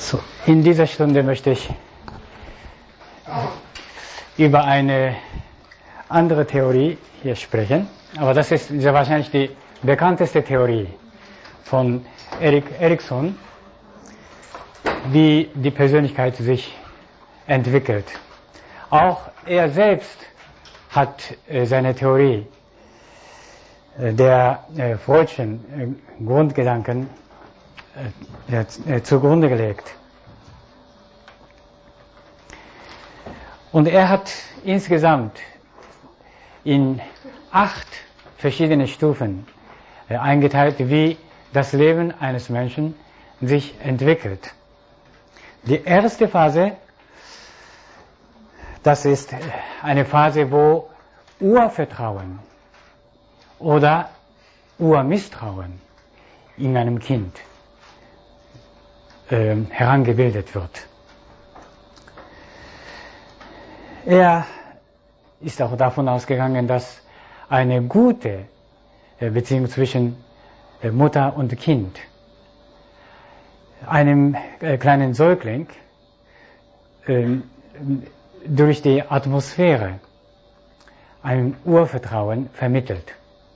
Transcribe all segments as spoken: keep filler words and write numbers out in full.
So, in dieser Stunde möchte ich über eine andere Theorie hier sprechen, aber das ist sehr wahrscheinlich die bekannteste Theorie von Erik Erikson, wie die Persönlichkeit sich entwickelt. Auch er selbst hat äh, seine Theorie äh, der äh, Freudschen äh, Grundgedanken äh, zugrunde gelegt. Und er hat insgesamt in acht verschiedene Stufen äh, eingeteilt, wie das Leben eines Menschen sich entwickelt. Die erste Phase, das ist eine Phase, wo Urvertrauen oder Urmisstrauen in einem Kind äh, herangebildet wird. Er ist auch davon ausgegangen, dass eine gute äh, Beziehung zwischen äh, Mutter und Kind einem äh, kleinen Säugling äh, durch die Atmosphäre ein Urvertrauen vermittelt.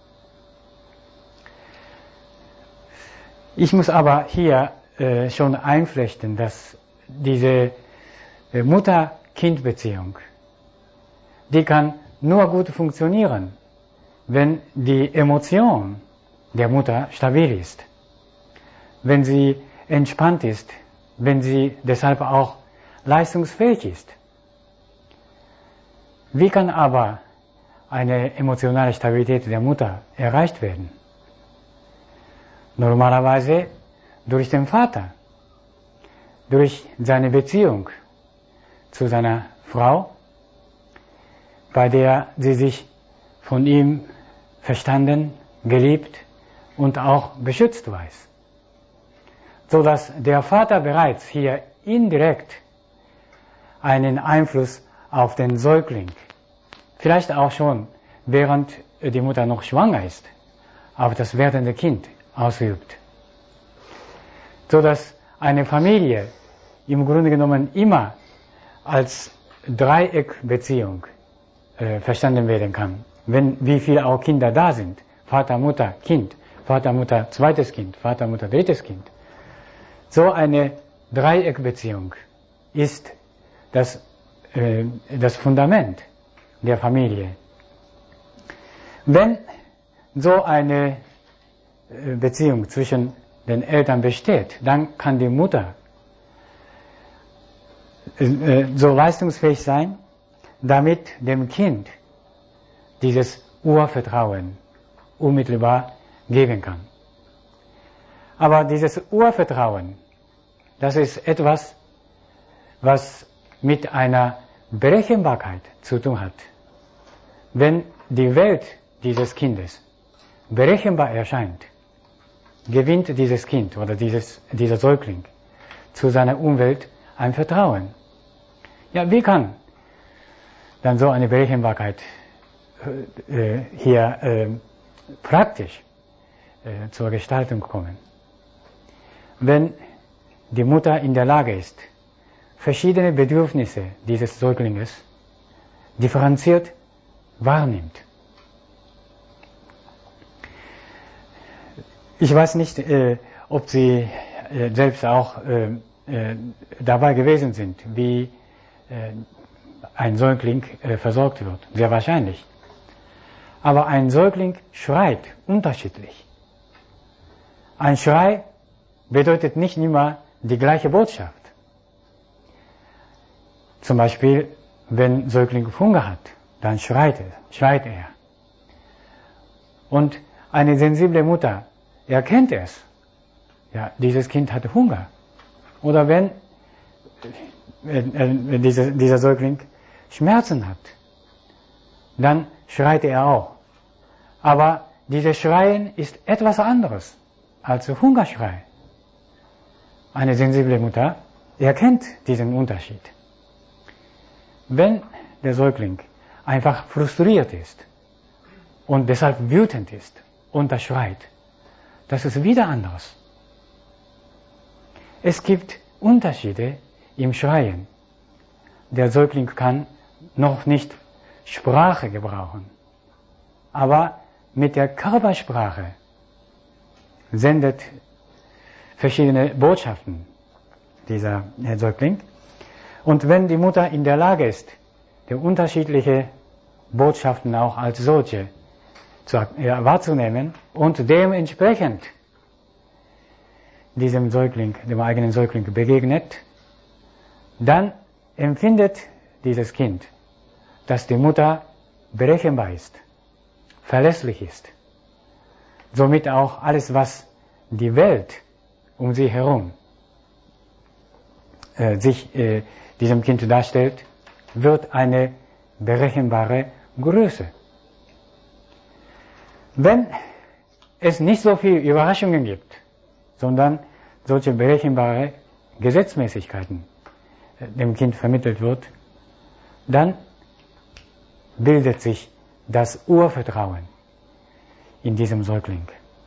Ich muss aber hier äh, schon einflechten, dass diese äh, Mutter-Kind-Beziehung, die kann nur gut funktionieren, wenn die Emotion der Mutter stabil ist, wenn sie entspannt ist, wenn sie deshalb auch leistungsfähig ist. Wie kann aber eine emotionale Stabilität der Mutter erreicht werden? Normalerweise durch den Vater, durch seine Beziehung zu seiner Frau, bei der sie sich von ihm verstanden, geliebt und auch beschützt weiß. So dass der Vater bereits hier indirekt einen Einfluss auf den Säugling, vielleicht auch schon während die Mutter noch schwanger ist, auf das werdende Kind ausübt. So dass eine Familie im Grunde genommen immer als Dreieckbeziehung äh, verstanden werden kann. Wenn wie viele auch Kinder da sind, Vater, Mutter, Kind, Vater, Mutter, zweites Kind, Vater, Mutter, drittes Kind. So eine Dreieckbeziehung ist das, äh, das Fundament der Familie. Wenn so eine Beziehung zwischen den Eltern besteht, dann kann die Mutter äh, so leistungsfähig sein, damit dem Kind dieses Urvertrauen unmittelbar geben kann. Aber dieses Urvertrauen, das ist etwas, was mit einer Berechenbarkeit zu tun hat. Wenn die Welt dieses Kindes berechenbar erscheint, gewinnt dieses Kind oder dieses, dieser Säugling zu seiner Umwelt ein Vertrauen. Ja, wie kann dann so eine Berechenbarkeit äh, hier äh, praktisch äh, zur Gestaltung kommen? Wenn die Mutter in der Lage ist, verschiedene Bedürfnisse dieses Säuglinges differenziert wahrnimmt. Ich weiß nicht, äh, ob Sie äh, selbst auch äh, äh, dabei gewesen sind, wie äh, ein Säugling äh, versorgt wird. Sehr wahrscheinlich. Aber ein Säugling schreit unterschiedlich. Ein Schrei bedeutet nicht immer die gleiche Botschaft. Zum Beispiel, wenn ein Säugling Hunger hat, dann schreit er, schreit er. Und eine sensible Mutter erkennt es. Ja, dieses Kind hat Hunger. Oder wenn äh, äh, dieser, dieser Säugling Schmerzen hat, dann schreit er auch. Aber dieses Schreien ist etwas anderes als Hungerschrei. Eine sensible Mutter erkennt diesen Unterschied. Wenn der Säugling einfach frustriert ist und deshalb wütend ist und das schreit, das ist wieder anders. Es gibt Unterschiede im Schreien. Der Säugling kann noch nicht Sprache gebrauchen, aber mit der Körpersprache sendet verschiedene Botschaften dieser Säugling. Und wenn die Mutter in der Lage ist, die unterschiedlichen Botschaften auch als solche zu, ja, wahrzunehmen und dementsprechend diesem Säugling, dem eigenen Säugling begegnet, dann empfindet dieses Kind, dass die Mutter berechenbar ist, verlässlich ist. Somit auch alles, was die Welt um sie herum äh, sich äh, diesem Kind darstellt, wird eine berechenbare Größe. Wenn es nicht so viele Überraschungen gibt, sondern solche berechenbare Gesetzmäßigkeiten äh, dem Kind vermittelt wird, dann bildet sich das Urvertrauen in diesem Säugling.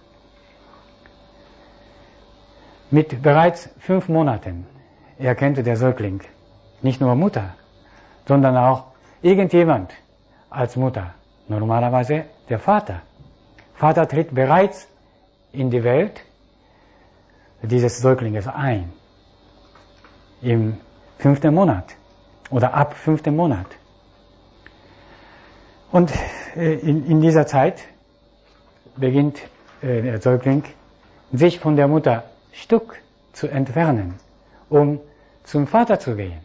Mit bereits fünf Monaten erkannte der Säugling nicht nur Mutter, sondern auch irgendjemand als Mutter. Normalerweise der Vater. Vater tritt bereits in die Welt dieses Säuglings ein. Im fünften Monat oder ab fünften Monat. Und in, in dieser Zeit beginnt äh, der Säugling sich von der Mutter Stück zu entfernen, um zum Vater zu gehen.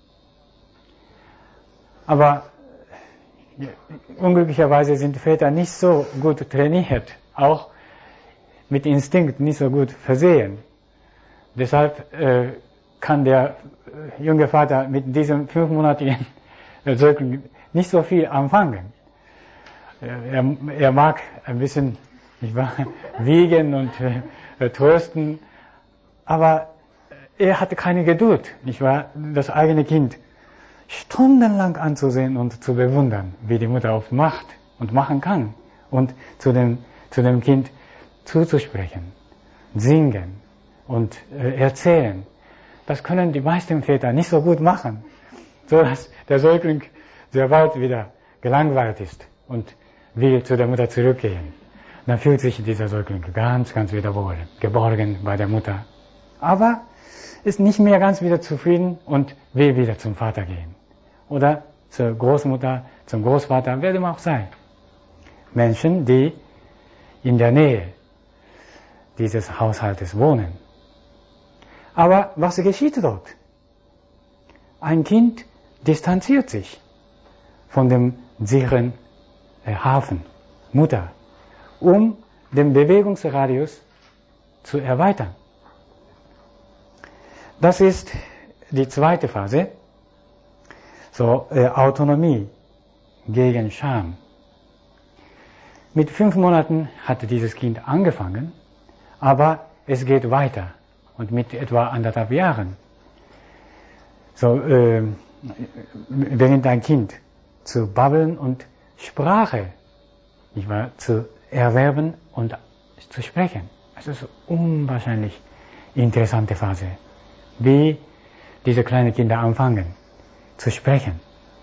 Aber ja, unglücklicherweise sind Väter nicht so gut trainiert, auch mit Instinkt nicht so gut versehen. Deshalb äh, kann der äh, junge Vater mit diesem fünfmonatigen Säugling nicht so viel anfangen. Er, er mag ein bisschen, nicht wahr, wiegen und äh, trösten, aber er hatte keine Geduld, nicht wahr, das eigene Kind stundenlang anzusehen und zu bewundern, wie die Mutter oft macht und machen kann, und zu dem, zu dem Kind zuzusprechen, singen und äh, erzählen. Das können die meisten Väter nicht so gut machen, so dass der Säugling sehr bald wieder gelangweilt ist und will zu der Mutter zurückgehen. Dann fühlt sich dieser Säugling ganz, ganz wieder wohl, geborgen bei der Mutter. Aber ist nicht mehr ganz wieder zufrieden und will wieder zum Vater gehen. Oder zur Großmutter, zum Großvater, wer dem auch sei. Menschen, die in der Nähe dieses Haushaltes wohnen. Aber was geschieht dort? Ein Kind distanziert sich von dem sicheren Hafen, Mutter, um den Bewegungsradius zu erweitern. Das ist die zweite Phase, so äh, Autonomie gegen Scham. Mit fünf Monaten hatte dieses Kind angefangen, aber es geht weiter und mit etwa anderthalb Jahren so äh, beginnt ein Kind zu babbeln und Sprache, nicht wahr, zu erwerben und zu sprechen. Das ist eine unwahrscheinlich interessante Phase, wie diese kleinen Kinder anfangen zu sprechen.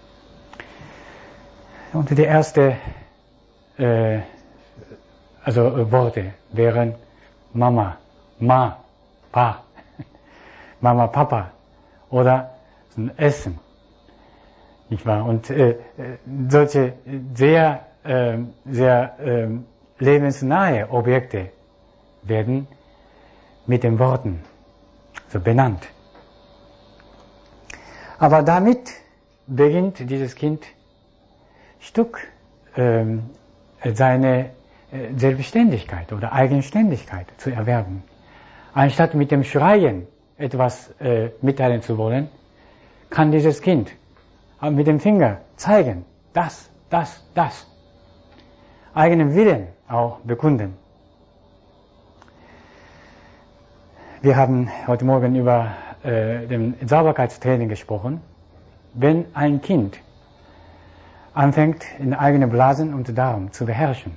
Und die ersten äh, also äh, Worte wären Mama, Ma, Pa, Mama, Papa oder Essen. Nicht wahr? Und äh, solche sehr, äh, sehr äh, lebensnahe Objekte werden mit den Worten so benannt. Aber damit beginnt dieses Kind Stück äh, seine äh, Selbstständigkeit oder Eigenständigkeit zu erwerben. Anstatt mit dem Schreien etwas äh, mitteilen zu wollen, kann dieses Kind mit dem Finger zeigen, das, das, das. Eigenen Willen auch bekunden. Wir haben heute Morgen über äh, den Sauberkeitstraining gesprochen. Wenn ein Kind anfängt, in eigene Blasen und Darm zu beherrschen,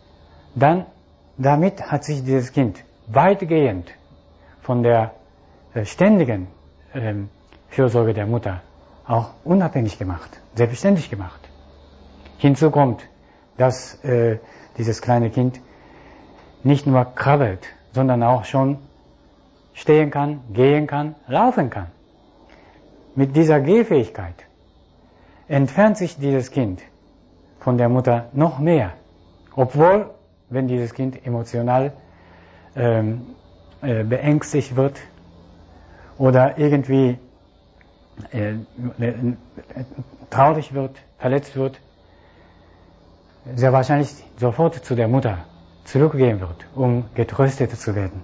dann damit hat sich dieses Kind weitgehend von der äh, ständigen äh, Fürsorge der Mutter auch unabhängig gemacht, selbstständig gemacht. Hinzu kommt, dass äh, dieses kleine Kind nicht nur krabbelt, sondern auch schon stehen kann, gehen kann, laufen kann. Mit dieser Gehfähigkeit entfernt sich dieses Kind von der Mutter noch mehr, obwohl, wenn dieses Kind emotional ähm, äh, beängstigt wird oder irgendwie äh, äh, traurig wird, verletzt wird, sehr wahrscheinlich sofort zu der Mutter zurückgehen wird, um getröstet zu werden.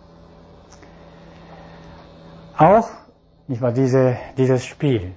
Auch nicht wahr, diese, dieses Spiel,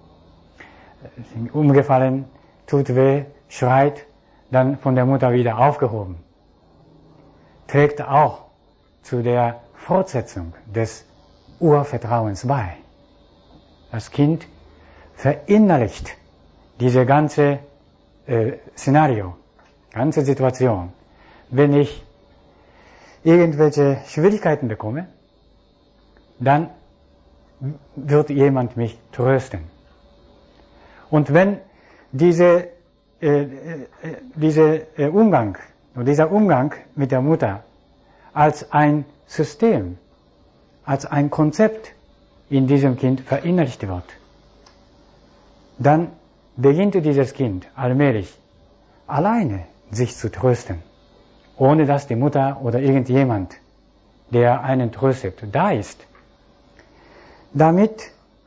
umgefallen, tut weh, schreit, dann von der Mutter wieder aufgehoben, trägt auch zu der Fortsetzung des Urvertrauens bei. Das Kind verinnerlicht diese ganze äh, Szenario, ganze Situation. Wenn ich irgendwelche Schwierigkeiten bekomme, dann wird jemand mich trösten. Und wenn diese, äh, äh, diese äh, Umgang, dieser Umgang mit der Mutter als ein System, als ein Konzept in diesem Kind verinnerlicht wird, dann beginnt dieses Kind allmählich alleine sich zu trösten, ohne dass die Mutter oder irgendjemand, der einen tröstet, da ist. Damit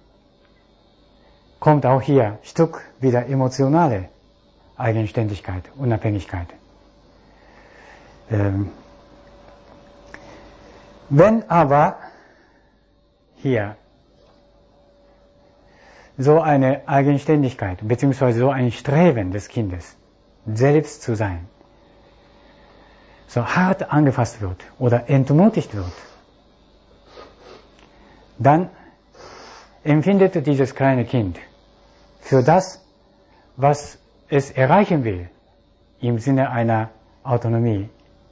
kommt auch hier Stück wieder emotionale Eigenständigkeit, Unabhängigkeit. Ähm, wenn aber hier so eine Eigenständigkeit bzw. so ein Streben des Kindes, selbst zu sein, so hart angefasst wird oder entmutigt wird, dann empfindet dieses kleine Kind für das, was es erreichen will, im Sinne einer Autonomie,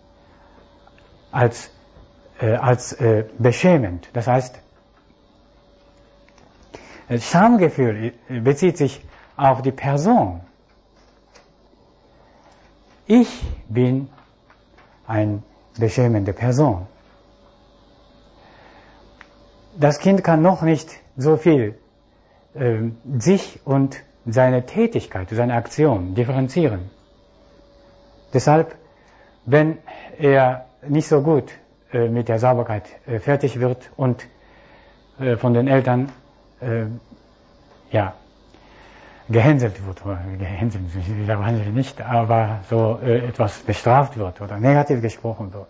als, äh, als äh, beschämend. Das heißt, das Schamgefühl bezieht sich auf die Person. Ich bin eine beschämende Person. Das Kind kann noch nicht so viel äh, sich und seine Tätigkeit, seine Aktion differenzieren. Deshalb, wenn er nicht so gut äh, mit der Sauberkeit äh, fertig wird und äh, von den Eltern äh, ja, gehänselt wird, oder gehänselt wahrscheinlich nicht, aber so äh, etwas bestraft wird oder negativ gesprochen wird,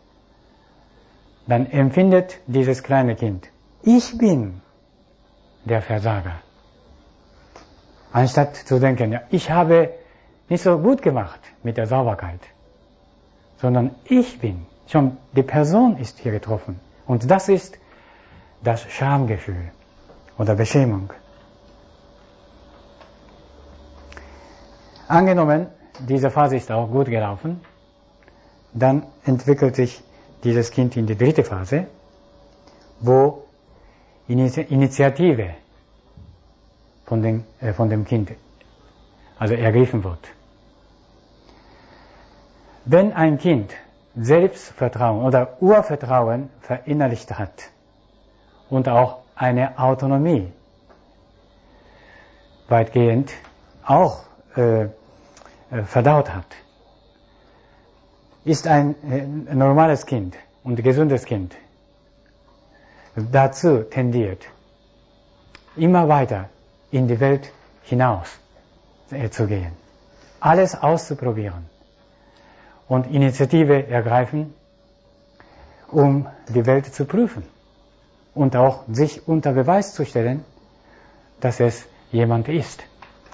dann empfindet dieses kleine Kind, ich bin der Versager. Anstatt zu denken, ja, ich habe nicht so gut gemacht mit der Sauberkeit, sondern ich bin, schon die Person ist hier getroffen. Und das ist das Schamgefühl oder Beschämung. Angenommen, diese Phase ist auch gut gelaufen, dann entwickelt sich dieses Kind in die dritte Phase, wo Initiative von, den, äh, von dem Kind also ergriffen wird. Wenn ein Kind Selbstvertrauen oder Urvertrauen verinnerlicht hat und auch eine Autonomie weitgehend auch äh, verdaut hat, ist ein äh, normales Kind und gesundes Kind dazu tendiert, immer weiter in die Welt hinaus äh, zu gehen, alles auszuprobieren und Initiative ergreifen, um die Welt zu prüfen und auch sich unter Beweis zu stellen, dass es jemand ist.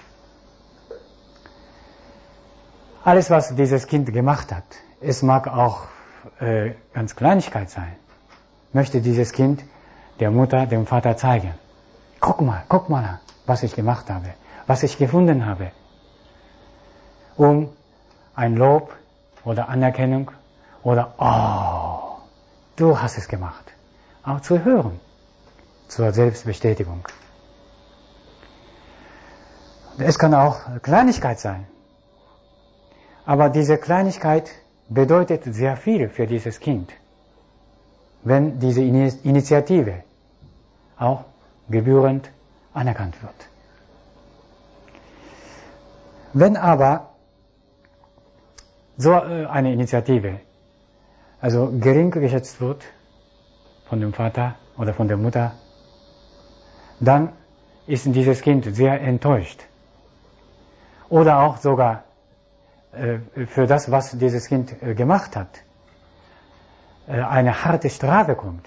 Alles, was dieses Kind gemacht hat, es mag auch äh, ganz Kleinigkeit sein, möchte dieses Kind der Mutter, dem Vater zeigen. Guck mal, guck mal, was ich gemacht habe, was ich gefunden habe, um ein Lob oder Anerkennung oder oh, du hast es gemacht, auch zu hören. zur Selbstbestätigung. Es kann auch Kleinigkeit sein. Aber diese Kleinigkeit bedeutet sehr viel für dieses Kind, wenn diese Initiative auch gebührend anerkannt wird. Wenn aber so eine Initiative also gering geschätzt wird von dem Vater oder von der Mutter, dann ist dieses Kind sehr enttäuscht. Oder auch sogar äh, für das, was dieses Kind äh, gemacht hat, äh, eine harte Strafe kommt.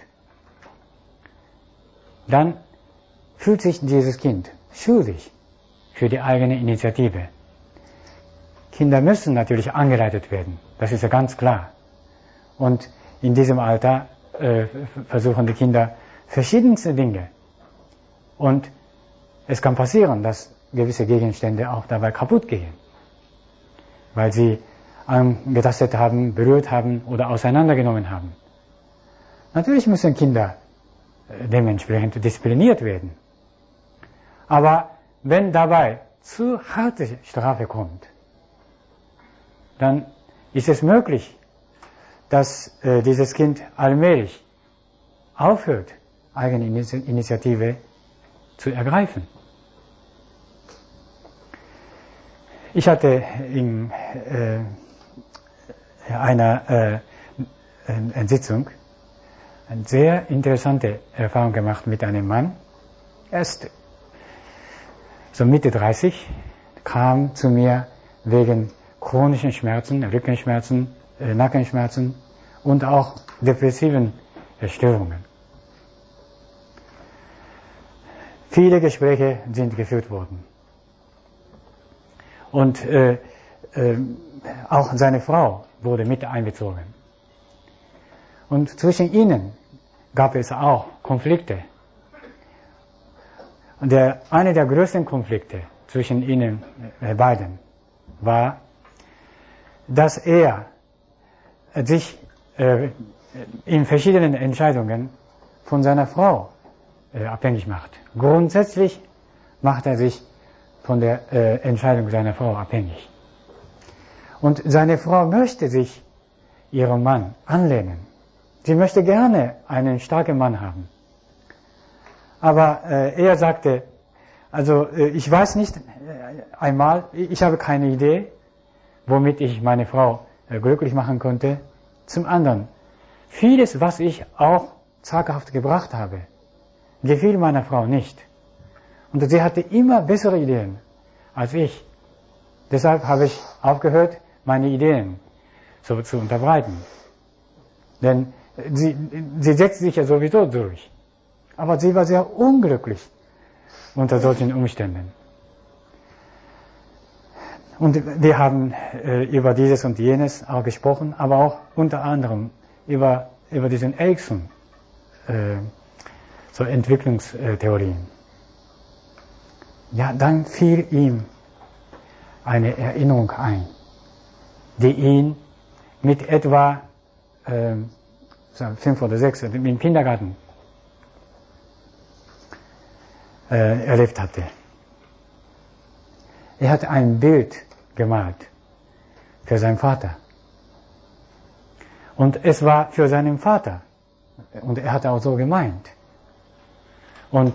Dann fühlt sich dieses Kind schuldig für die eigene Initiative. Kinder müssen natürlich angeleitet werden, das ist ja ganz klar. Und in diesem Alter äh, versuchen die Kinder verschiedenste Dinge. Und es kann passieren, dass gewisse Gegenstände auch dabei kaputt gehen, weil sie angetastet haben, berührt haben oder auseinandergenommen haben. Natürlich müssen Kinder äh, dementsprechend diszipliniert werden. Aber wenn dabei zu harte Strafe kommt, dann ist es möglich, dass äh, dieses Kind allmählich aufhört, eigene Initiative zu ergreifen. Ich hatte in äh, einer äh, eine Sitzung eine sehr interessante Erfahrung gemacht mit einem Mann. Er ist so Mitte dreißig, kam zu mir wegen chronischen Schmerzen, Rückenschmerzen, äh, Nackenschmerzen und auch depressiven Störungen. Viele Gespräche sind geführt worden. Und äh, äh, auch seine Frau wurde mit einbezogen. Und zwischen ihnen gab es auch Konflikte. Und der, eine der größten Konflikte zwischen ihnen äh, beiden war, dass er sich äh, in verschiedenen Entscheidungen von seiner Frau äh, abhängig macht. Grundsätzlich macht er sich von der äh, Entscheidung seiner Frau abhängig. Und seine Frau möchte sich ihrem Mann anlehnen. Sie möchte gerne einen starken Mann haben. Aber äh, er sagte, also äh, ich weiß nicht äh, einmal, ich habe keine Idee, womit ich meine Frau äh, glücklich machen konnte. Zum anderen, vieles, was ich auch zaghaft gebracht habe, gefiel meiner Frau nicht. Und sie hatte immer bessere Ideen als ich. Deshalb habe ich aufgehört, meine Ideen so zu unterbreiten. Denn sie, sie setzt sich ja sowieso durch. Aber sie war sehr unglücklich unter solchen Umständen. Und wir haben äh, über dieses und jenes auch gesprochen, aber auch unter anderem über, über diesen Erikson, äh, so Entwicklungstheorien. Ja, dann fiel ihm eine Erinnerung ein, die ihn mit etwa äh, fünf oder sechs im Kindergarten äh, erlebt hatte. Er hatte ein Bild gemalt für seinen Vater. Und es war für seinen Vater. Und er hatte auch so gemeint. Und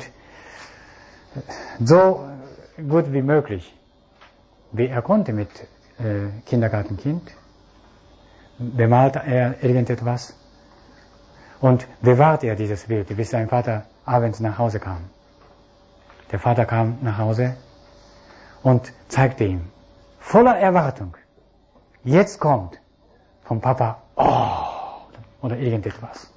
so gut wie möglich, wie er konnte mit äh, Kindergartenkind, bemalte er irgendetwas und bewahrte er dieses Bild, bis sein Vater abends nach Hause kam. Der Vater kam nach Hause und zeigte ihm, voller Erwartung, jetzt kommt vom Papa, oh, oder irgendetwas.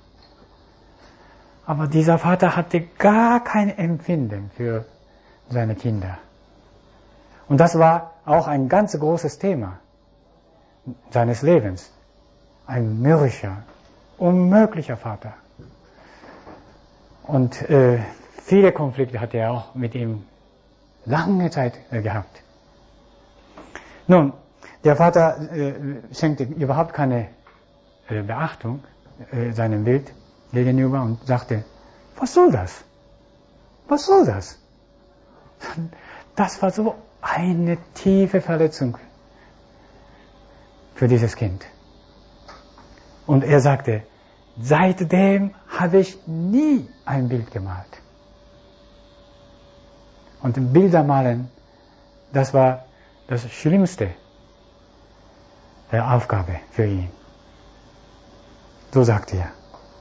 Aber dieser Vater hatte gar kein Empfinden für seine Kinder. Und das war auch ein ganz großes Thema seines Lebens. Ein mürrischer, unmöglicher Vater. Und äh, viele Konflikte hatte er auch mit ihm lange Zeit äh, gehabt. Nun, der Vater äh, schenkte überhaupt keine äh, Beachtung äh, seinem Bild gegenüber und sagte, was soll das? Was soll das? Das war so eine tiefe Verletzung für dieses Kind. Und er sagte, seitdem habe ich nie ein Bild gemalt. Und Bilder malen, das war das Schlimmste der Aufgabe für ihn. So sagte er.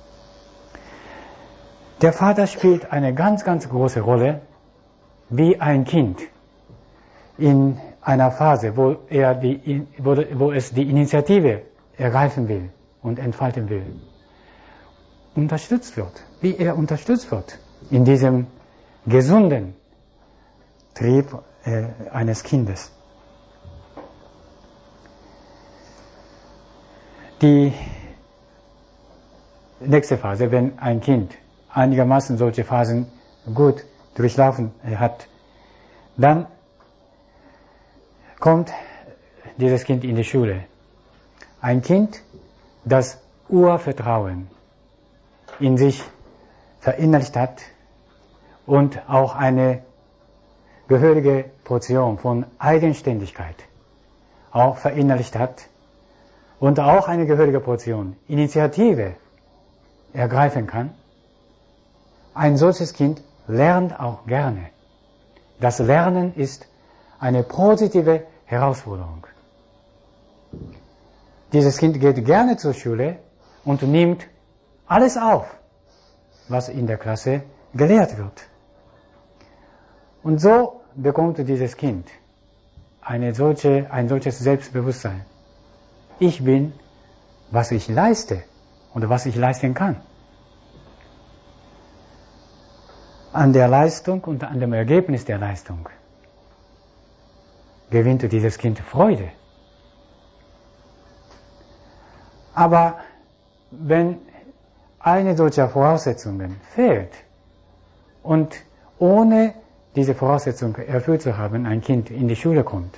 Der Vater spielt eine ganz, ganz große Rolle, wie ein Kind in einer Phase, wo, er die, wo, wo es die Initiative ergreifen will und entfalten will, unterstützt wird, wie er unterstützt wird in diesem gesunden Trieb äh, eines Kindes. Die nächste Phase, wenn ein Kind einigermaßen solche Phasen gut durchlaufen hat, dann kommt dieses Kind in die Schule. Ein Kind, das Urvertrauen in sich verinnerlicht hat und auch eine gehörige Portion von Eigenständigkeit auch verinnerlicht hat und auch eine gehörige Portion Initiative ergreifen kann. Ein solches Kind lernt auch gerne. Das Lernen ist eine positive Herausforderung. Dieses Kind geht gerne zur Schule und nimmt alles auf, was in der Klasse gelehrt wird. Und so bekommt dieses Kind eine solche, ein solches Selbstbewusstsein. Ich bin, was ich leiste oder was ich leisten kann. An der Leistung und an dem Ergebnis der Leistung gewinnt dieses Kind Freude. Aber wenn eine solcher Voraussetzungen fehlt und ohne diese Voraussetzung erfüllt zu haben, ein Kind in die Schule kommt,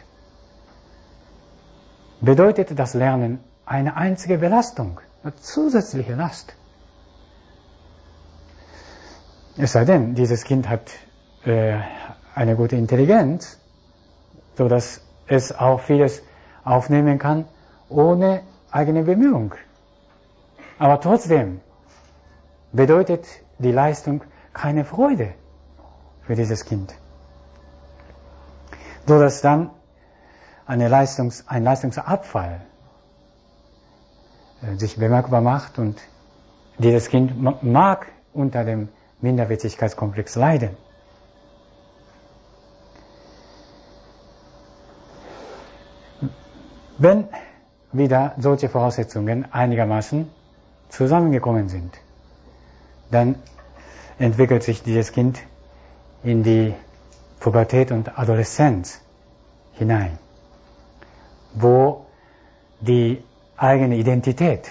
bedeutet das Lernen eine einzige Belastung, eine zusätzliche Last. Es sei denn, dieses Kind hat äh, eine gute Intelligenz, so dass es auch vieles aufnehmen kann, ohne eigene Bemühung. Aber trotzdem bedeutet die Leistung keine Freude für dieses Kind. So dass dann eine Leistungs-, ein Leistungsabfall äh, sich bemerkbar macht und dieses Kind mag unter dem Minderwertigkeitskomplex leiden. Wenn wieder solche Voraussetzungen einigermaßen zusammengekommen sind, dann entwickelt sich dieses Kind in die Pubertät und Adoleszenz hinein, wo die eigene Identität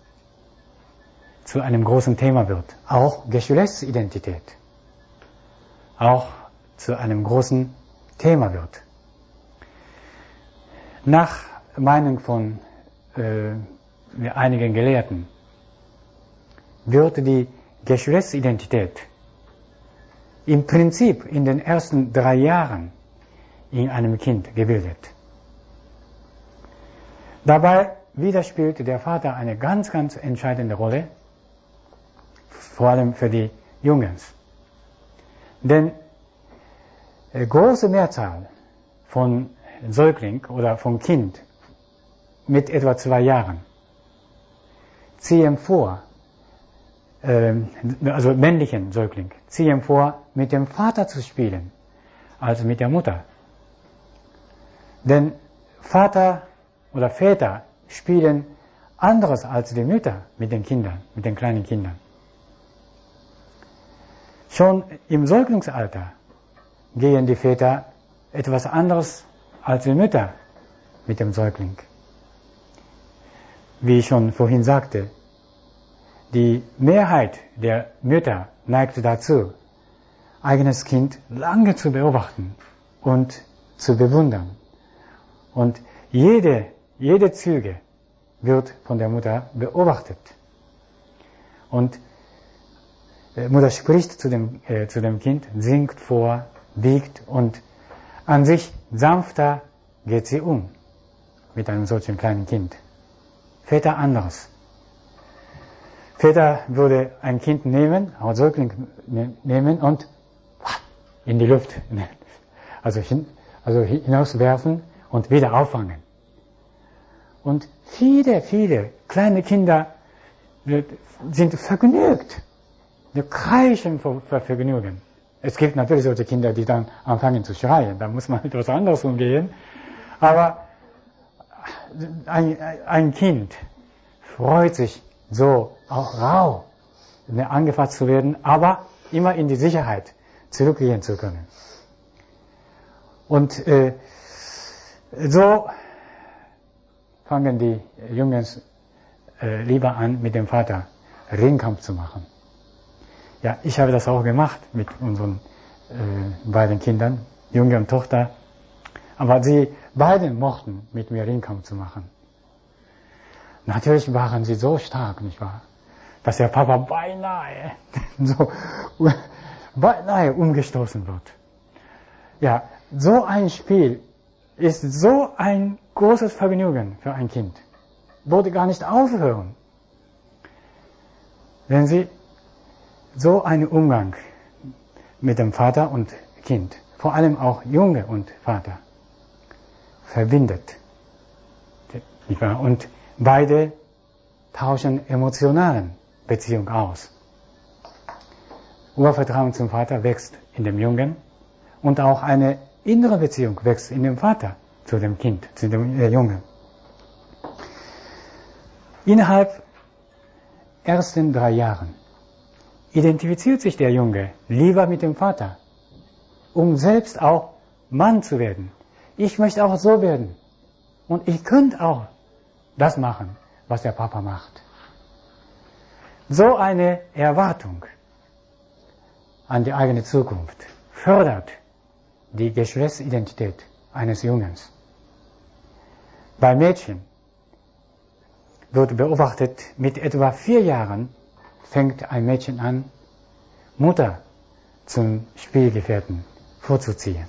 zu einem großen Thema wird, auch Geschlechtsidentität, auch zu einem großen Thema wird. Nach Meinung von äh, einigen Gelehrten wird die Geschlechtsidentität im Prinzip in den ersten drei Jahren in einem Kind gebildet. Dabei wieder spielt der Vater eine ganz, ganz entscheidende Rolle, vor allem für die Jungs. Denn eine große Mehrzahl von Säugling oder von Kind mit etwa zwei Jahren ziehen vor, äh, also männlichen Säugling, ziehen vor, mit dem Vater zu spielen, als mit der Mutter. Denn Vater oder Väter spielen anderes als die Mütter mit den Kindern, mit den kleinen Kindern. Schon im Säuglingsalter gehen die Väter etwas anderes als die Mütter mit dem Säugling. Wie ich schon vorhin sagte, die Mehrheit der Mütter neigt dazu, eigenes Kind lange zu beobachten und zu bewundern. Und jede, jede Züge wird von der Mutter beobachtet. Und äh, Mutter spricht zu dem, äh, zu dem Kind, singt vor, biegt und an sich sanfter geht sie um mit einem solchen kleinen Kind. Väter anders. Väter würde ein Kind nehmen, ein Säugling nehmen und in die Luft, also, hin, also hinauswerfen und wieder auffangen. Und viele, viele kleine Kinder sind vergnügt. Die kreischen vor Vergnügen. Es gibt natürlich solche Kinder, die dann anfangen zu schreien. Da muss man mit etwas anderes umgehen. Aber ein, ein Kind freut sich so auch rau, angefasst zu werden, aber immer in die Sicherheit zurückgehen zu können. Und äh, so fangen die Jungs äh, lieber an, mit dem Vater Ringkampf zu machen. Ja, ich habe das auch gemacht mit unseren äh, beiden Kindern, Junge und Tochter. Aber sie beide mochten, mit mir Ringkampf zu machen. Natürlich waren sie so stark, nicht wahr? Dass der Papa beinahe, so, beinahe umgestoßen wird. Ja, so ein Spiel ist so ein großes Vergnügen für ein Kind. Würde gar nicht aufhören, wenn sie so einen Umgang mit dem Vater und Kind, vor allem auch Junge und Vater, verbindet. Und beide tauschen emotionalen Beziehung aus. Urvertrauen zum Vater wächst in dem Jungen und auch eine innere Beziehung wächst in dem Vater zu dem Kind, zu dem äh, Jungen. Innerhalb ersten drei Jahren identifiziert sich der Junge lieber mit dem Vater, um selbst auch Mann zu werden. Ich möchte auch so werden. Und ich könnte auch das machen, was der Papa macht. So eine Erwartung an die eigene Zukunft fördert die Geschlechtsidentität eines Jungens. Bei Mädchen wird beobachtet, mit etwa vier Jahren fängt ein Mädchen an, Mutter zum Spielgefährten vorzuziehen.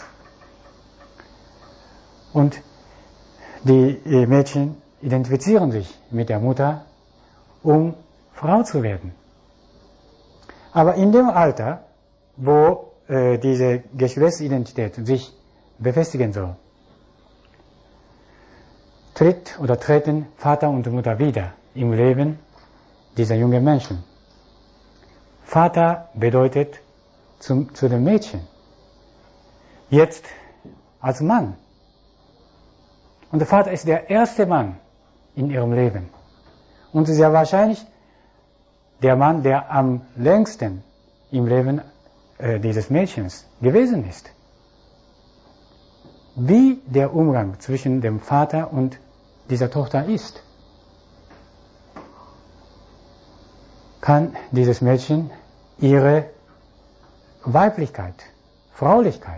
Und die Mädchen identifizieren sich mit der Mutter, um Frau zu werden. Aber in dem Alter, wo äh, diese Geschlechtsidentität sich befestigen soll, tritt oder treten Vater und Mutter wieder im Leben dieser jungen Menschen. Vater bedeutet zum, zu dem Mädchen jetzt als Mann. Und der Vater ist der erste Mann in ihrem Leben. Und sehr wahrscheinlich der Mann, der am längsten im Leben äh, dieses Mädchens gewesen ist. Wie der Umgang zwischen dem Vater und dieser Tochter ist, kann dieses Mädchen ihre Weiblichkeit, Fraulichkeit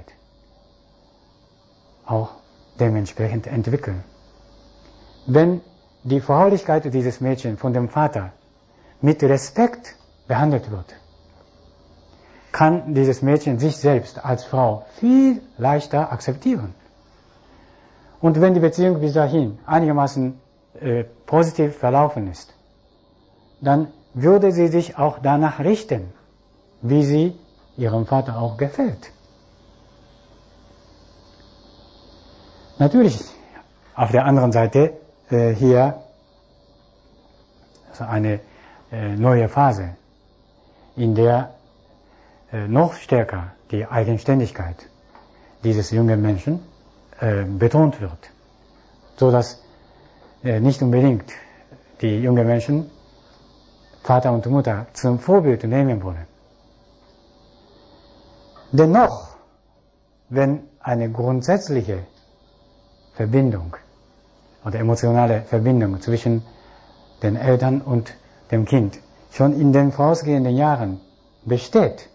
auch dementsprechend entwickeln. Wenn die Fraulichkeit dieses Mädchens von dem Vater mit Respekt behandelt wird, kann dieses Mädchen sich selbst als Frau viel leichter akzeptieren. Und wenn die Beziehung bis dahin einigermaßen äh, positiv verlaufen ist, dann würde sie sich auch danach richten, wie sie ihrem Vater auch gefällt. Natürlich, auf der anderen Seite äh, hier also eine äh, neue Phase, in der äh, noch stärker die Eigenständigkeit dieses jungen Menschen äh, betont wird, so dass äh, nicht unbedingt die jungen Menschen Vater und Mutter zum Vorbild nehmen wollen. Dennoch, wenn eine grundsätzliche Verbindung oder emotionale Verbindung zwischen den Eltern und dem Kind schon in den vorausgehenden Jahren besteht,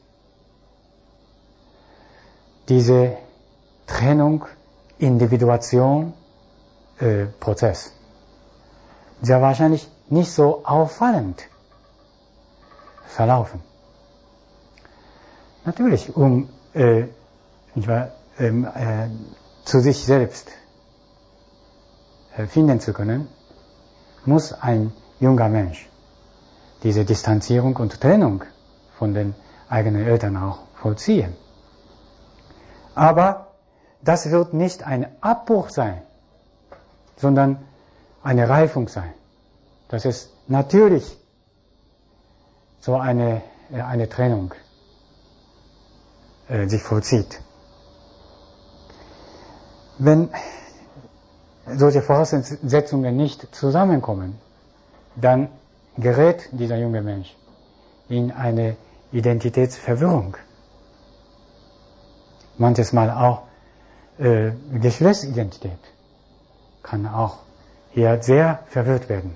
diese Trennung, Individuation, äh, Prozess, sehr wahrscheinlich nicht so auffallend verlaufen. Natürlich, um äh, nicht wahr, ähm, äh, zu sich selbst äh, finden zu können, muss ein junger Mensch diese Distanzierung und Trennung von den eigenen Eltern auch vollziehen. Aber das wird nicht ein Abbruch sein, sondern eine Reifung sein. Dass es natürlich so eine, eine Trennung äh, sich vollzieht. Wenn solche Voraussetzungen nicht zusammenkommen, dann gerät dieser junge Mensch in eine Identitätsverwirrung. Manches Mal auch äh, Geschlechtsidentität kann auch hier sehr verwirrt werden.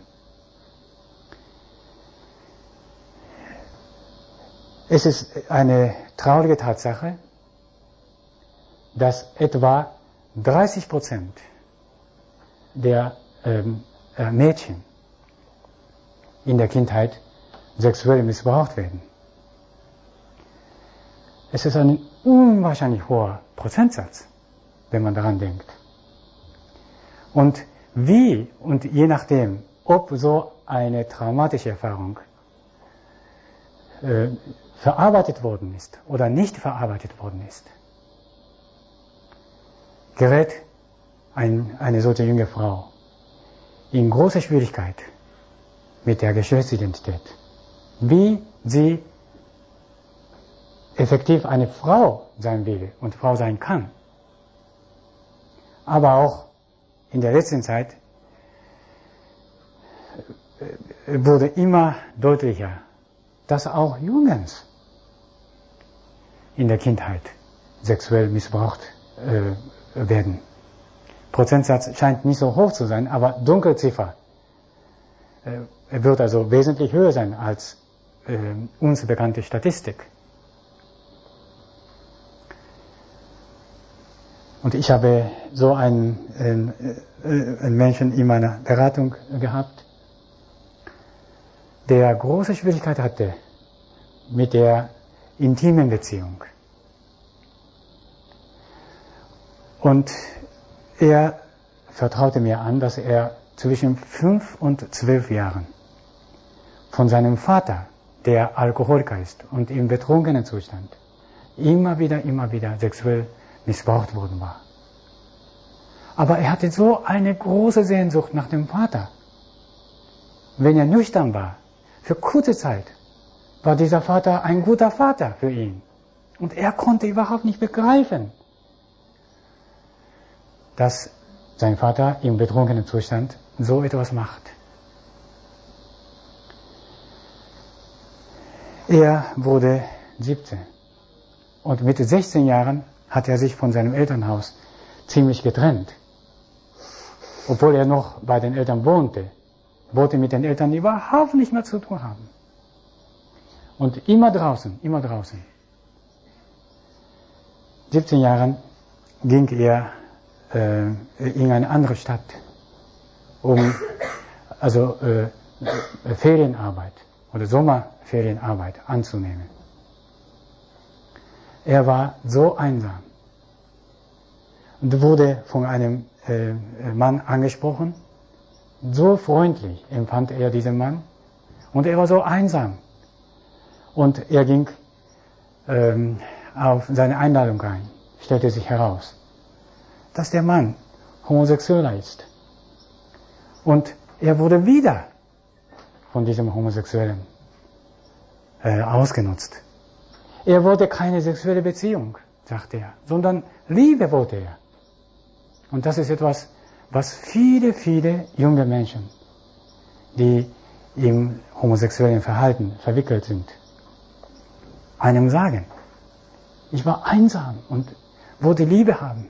Es ist eine traurige Tatsache, dass etwa dreißig Prozent der ähm, äh, Mädchen in der Kindheit sexuell missbraucht werden. Es ist ein unwahrscheinlich hoher Prozentsatz, wenn man daran denkt. Und wie und je nachdem, ob so eine traumatische Erfahrung äh, verarbeitet worden ist oder nicht verarbeitet worden ist, gerät ein, eine solche junge Frau in große Schwierigkeit mit der Geschlechtsidentität, wie sie effektiv eine Frau sein will und Frau sein kann. Aber auch in der letzten Zeit wurde immer deutlicher, dass auch Jungs in der Kindheit sexuell missbraucht äh, werden. Prozentsatz scheint nicht so hoch zu sein, aber Dunkelziffer äh, wird also wesentlich höher sein als äh, uns bekannte Statistik. Und ich habe so einen, äh, einen Menschen in meiner Beratung gehabt, der große Schwierigkeit hatte mit der intimen Beziehung. Und er vertraute mir an, dass er zwischen fünf und zwölf Jahren von seinem Vater, der Alkoholiker ist und im betrunkenen Zustand, immer wieder, immer wieder sexuell missbraucht worden war. Aber er hatte so eine große Sehnsucht nach dem Vater. Wenn er nüchtern war, für kurze Zeit, war dieser Vater ein guter Vater für ihn. Und er konnte überhaupt nicht begreifen, dass sein Vater im betrunkenen Zustand so etwas macht. Er wurde siebzehn und mit sechzehn Jahren hat er sich von seinem Elternhaus ziemlich getrennt. Obwohl er noch bei den Eltern wohnte, wollte mit den Eltern überhaupt nicht mehr zu tun haben. Und immer draußen, immer draußen. siebzehn Jahren ging er äh, in eine andere Stadt, um also äh, Ferienarbeit oder Sommerferienarbeit anzunehmen. Er war so einsam und wurde von einem äh, Mann angesprochen. So freundlich empfand er diesen Mann und er war so einsam. Und er ging ähm, auf seine Einladung ein, stellte sich heraus, dass der Mann Homosexueller ist. Und er wurde wieder von diesem Homosexuellen äh, ausgenutzt. Er wollte keine sexuelle Beziehung, sagte er, sondern Liebe wollte er. Und das ist etwas, was viele, viele junge Menschen, die im homosexuellen Verhalten verwickelt sind, einem sagen. Ich war einsam und wollte Liebe haben.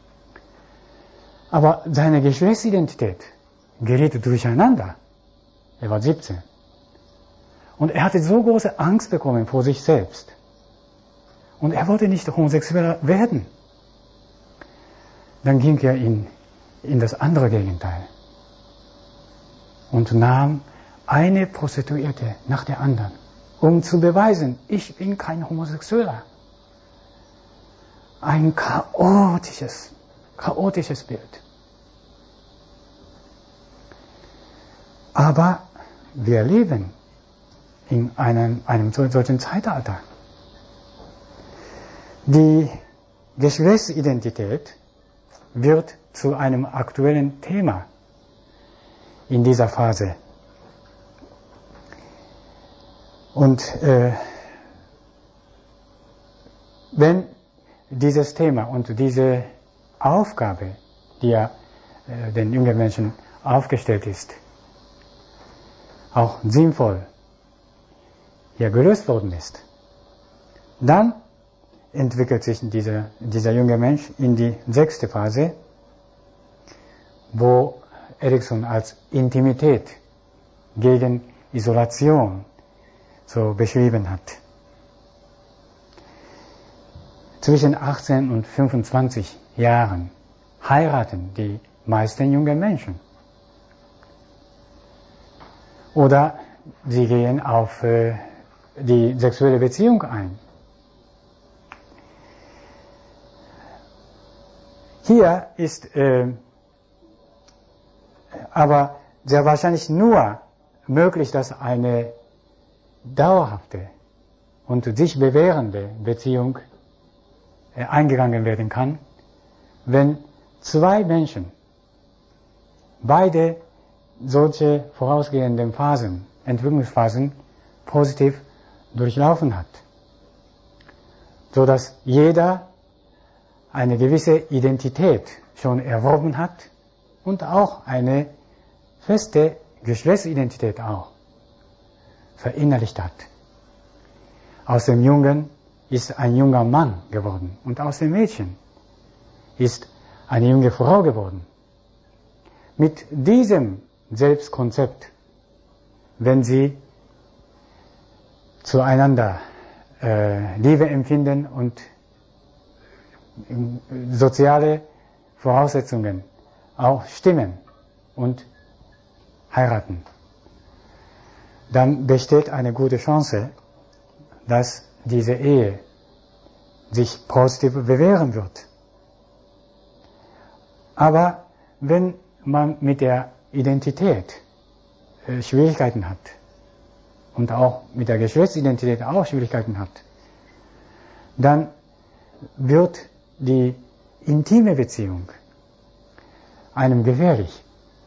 Aber seine Geschlechtsidentität geriet durcheinander. Er war siebzehn. Und er hatte so große Angst bekommen vor sich selbst. Und er wollte nicht homosexueller werden. Dann ging er in, in das andere Gegenteil und nahm eine Prostituierte nach der anderen, um zu beweisen, ich bin kein Homosexueller. ein chaotisches, chaotisches Bild. Aber wir leben in einem, einem solchen Zeitalter. Die Geschlechtsidentität wird zu einem aktuellen Thema in dieser Phase. Und äh, wenn dieses Thema und diese Aufgabe, die ja äh, den jungen Menschen aufgestellt ist, auch sinnvoll hier gelöst worden ist, dann entwickelt sich dieser, dieser junge Mensch in die sechste Phase, wo Erikson als Intimität gegen Isolation so beschrieben hat. Zwischen achtzehn und fünfundzwanzig Jahren heiraten die meisten jungen Menschen. Oder sie gehen auf äh, die sexuelle Beziehung ein. Hier ist äh, aber sehr wahrscheinlich nur möglich, dass eine dauerhafte und sich bewährende Beziehung äh, eingegangen werden kann, wenn zwei Menschen beide solche vorausgehenden Phasen, Entwicklungsphasen, positiv durchlaufen hat, so dass jeder eine gewisse Identität schon erworben hat und auch eine feste Geschlechtsidentität auch verinnerlicht hat. Aus dem Jungen ist ein junger Mann geworden und aus dem Mädchen ist eine junge Frau geworden. Mit diesem Selbstkonzept, wenn sie zueinander äh, Liebe empfinden und soziale Voraussetzungen auch stimmen und heiraten, dann besteht eine gute Chance, dass diese Ehe sich positiv bewähren wird. Aber wenn man mit der Identität äh, Schwierigkeiten hat und auch mit der Geschlechtsidentität auch Schwierigkeiten hat, dann wird die intime Beziehung einem gefährlich.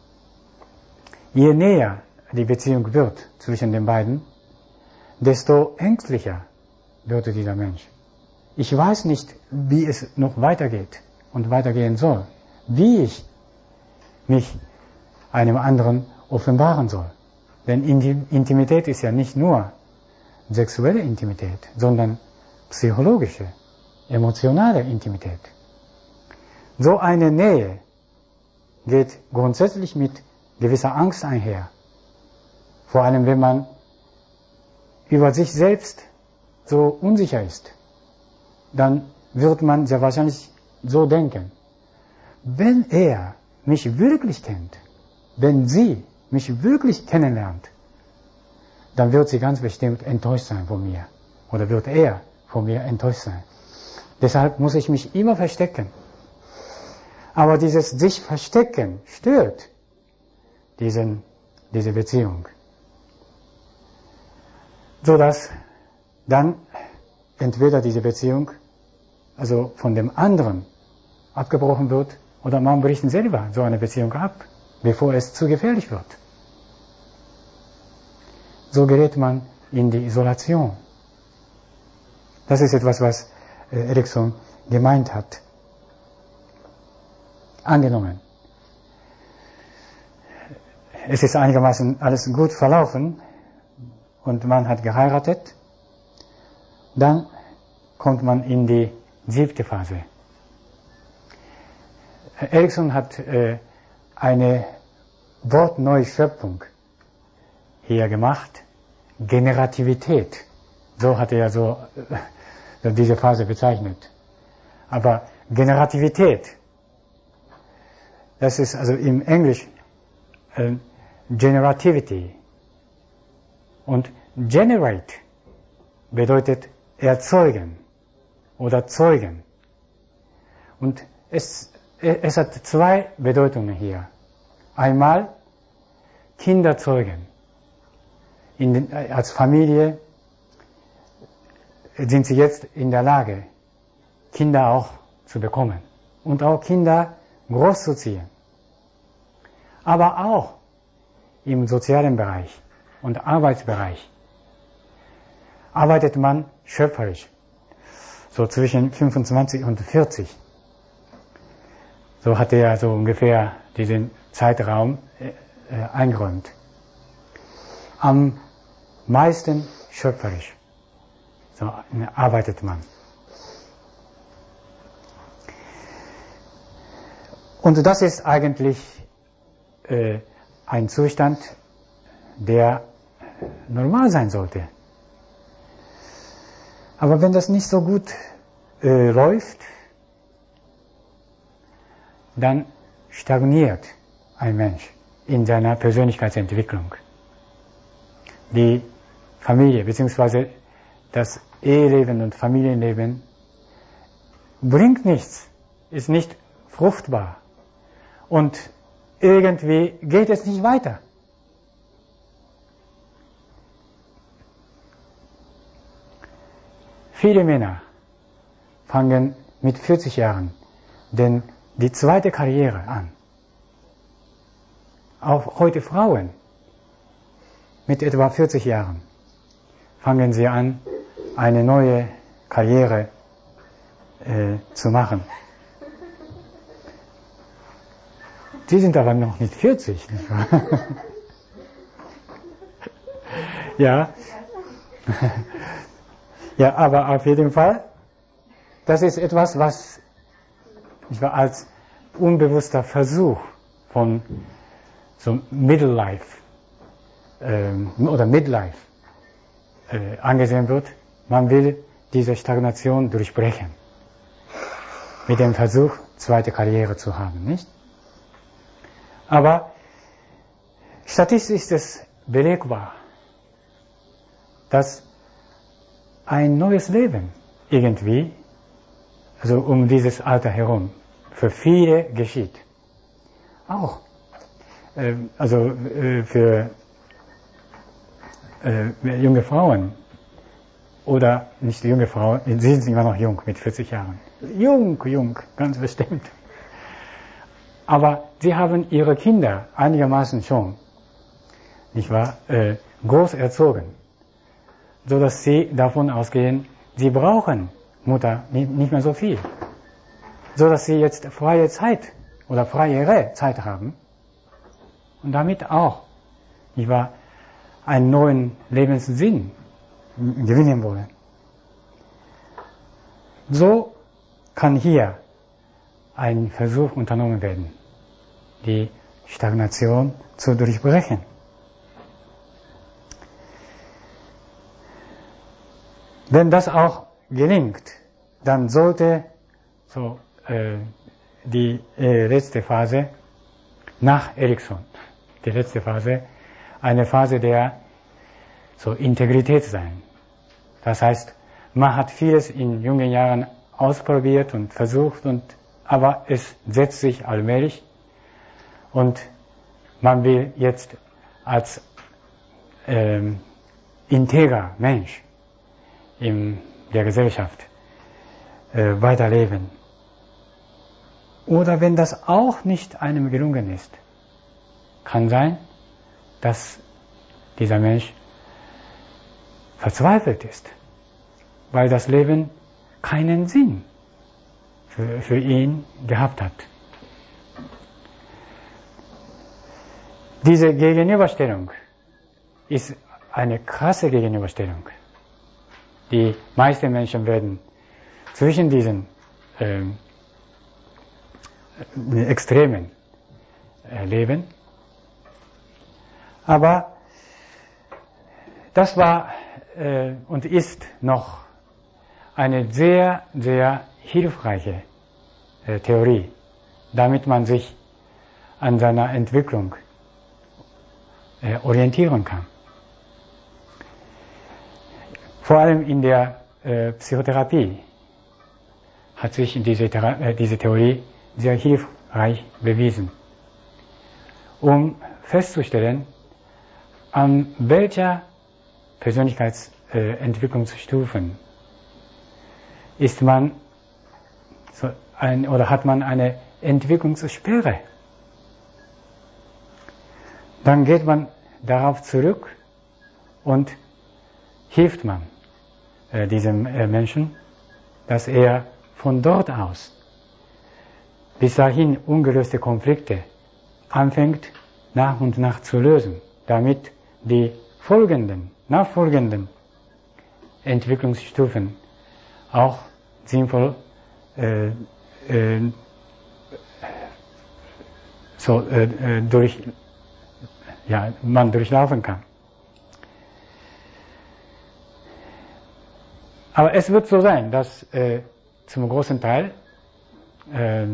Je näher die Beziehung wird zwischen den beiden, desto ängstlicher wird dieser Mensch. Ich weiß nicht, wie es noch weitergeht und weitergehen soll, wie ich mich einem anderen offenbaren soll. Denn Intimität ist ja nicht nur sexuelle Intimität, sondern psychologische, emotionale Intimität. So eine Nähe geht grundsätzlich mit gewisser Angst einher. Vor allem, wenn man über sich selbst so unsicher ist, dann wird man sehr wahrscheinlich so denken: Wenn er mich wirklich kennt, wenn sie mich wirklich kennenlernt, dann wird sie ganz bestimmt enttäuscht sein von mir. Oder wird er von mir enttäuscht sein. Deshalb muss ich mich immer verstecken. Aber dieses sich verstecken stört diesen, diese Beziehung. Sodass dann entweder diese Beziehung also von dem anderen abgebrochen wird, oder man bricht selber so eine Beziehung ab, bevor es zu gefährlich wird. So gerät man in die Isolation. Das ist etwas, was äh, Erikson gemeint hat. Angenommen, es ist einigermaßen alles gut verlaufen und man hat geheiratet, dann kommt man in die siebte Phase. Erikson hat äh, eine Wortneuschöpfung hier gemacht, Generativität. So hat er so äh, diese Phase bezeichnet. Aber Generativität, das ist also im Englisch äh, Generativity. Und generate bedeutet erzeugen oder zeugen. Und es, es hat zwei Bedeutungen hier. Einmal Kinder zeugen. In den, als Familie sind sie jetzt in der Lage, Kinder auch zu bekommen und auch Kinder großzuziehen. Aber auch im sozialen Bereich und Arbeitsbereich arbeitet man schöpferisch, so zwischen fünfundzwanzig und vierzig. So hat er so ungefähr diesen Zeitraum äh, eingeräumt. Am meisten schöpferisch, so arbeitet man. Und das ist eigentlich äh, ein Zustand, der normal sein sollte. Aber wenn das nicht so gut äh, läuft, dann stagniert ein Mensch in seiner Persönlichkeitsentwicklung. Die Familie bzw. das Eheleben und Familienleben bringt nichts, ist nicht fruchtbar und irgendwie geht es nicht weiter. Viele Männer fangen mit vierzig Jahren denn die zweite Karriere an. Auch heute Frauen mit etwa vierzig Jahren fangen sie an, eine neue Karriere äh, zu machen. Sie sind aber noch nicht vierzig, nicht wahr? Ja. Ja, aber auf jeden Fall, das ist etwas, was nicht wahr, als unbewusster Versuch von so Middle Life ähm, oder Midlife äh, angesehen wird. Man will diese Stagnation durchbrechen. Mit dem Versuch, zweite Karriere zu haben, nicht? Aber statistisch ist es belegbar, dass ein neues Leben irgendwie, also um dieses Alter herum, für viele geschieht. Auch, äh, also äh, für äh, junge Frauen oder nicht junge Frauen, sie sind immer noch jung mit vierzig Jahren. Jung, jung, ganz bestimmt. Aber sie haben ihre Kinder einigermaßen schon, nicht wahr, äh, groß erzogen, so dass sie davon ausgehen, sie brauchen Mutter nicht, nicht mehr so viel, so dass sie jetzt freie Zeit oder freiere Zeit haben und damit auch, nicht wahr, einen neuen Lebenssinn gewinnen wollen. So kann hier ein Versuch unternommen werden, die Stagnation zu durchbrechen. Wenn das auch gelingt, dann sollte so äh, die äh, letzte Phase nach Erikson, die letzte Phase, eine Phase der so Integrität sein. Das heißt, man hat vieles in jungen Jahren ausprobiert und versucht, und, aber es setzt sich allmählich und man will jetzt als ähm, integrer Mensch in der Gesellschaft äh, weiterleben. Oder wenn das auch nicht einem gelungen ist, kann sein, dass dieser Mensch verzweifelt ist, weil das Leben keinen Sinn für, für ihn gehabt hat. Diese Gegenüberstellung ist eine krasse Gegenüberstellung. Die meisten Menschen werden zwischen diesen ähm, Extremen äh, leben. Aber das war äh, und ist noch eine sehr, sehr hilfreiche äh, Theorie, damit man sich an seiner Entwicklung äh, orientieren kann. Vor allem in der äh, Psychotherapie hat sich diese, äh, diese Theorie sehr hilfreich bewiesen, um festzustellen, an welcher Persönlichkeitsentwicklungsstufen ist man so ein, oder hat man eine Entwicklungssperre. Dann geht man darauf zurück und hilft man äh, diesem äh, Menschen, dass er von dort aus bis dahin ungelöste Konflikte anfängt nach und nach zu lösen, damit die folgenden, nachfolgenden Entwicklungsstufen auch sinnvoll äh, äh, so, äh, durch, ja, man durchlaufen kann. Aber es wird so sein, dass äh, zum großen Teil äh,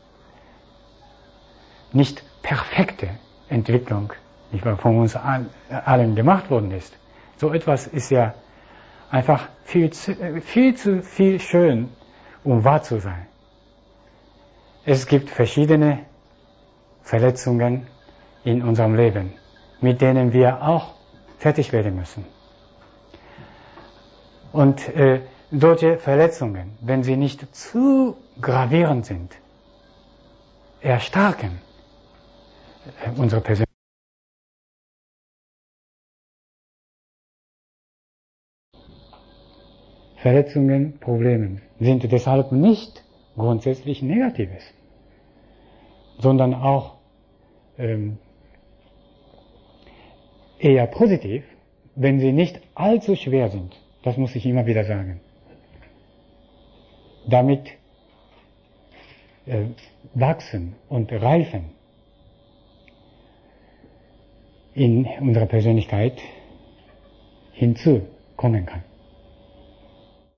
nicht perfekte Entwicklung nicht wahr, von uns allen gemacht worden ist. So etwas ist ja einfach viel zu, viel zu viel schön, um wahr zu sein. Es gibt verschiedene Verletzungen in unserem Leben, mit denen wir auch fertig werden müssen. Und äh, solche Verletzungen, wenn sie nicht zu gravierend sind, erstarken äh, unsere Persönlichkeit. Verletzungen, Probleme sind deshalb nicht grundsätzlich Negatives, sondern auch ähm, eher positiv, wenn sie nicht allzu schwer sind. Das muss ich immer wieder sagen. Damit äh, wachsen und reifen in unserer Persönlichkeit hinzukommen kann.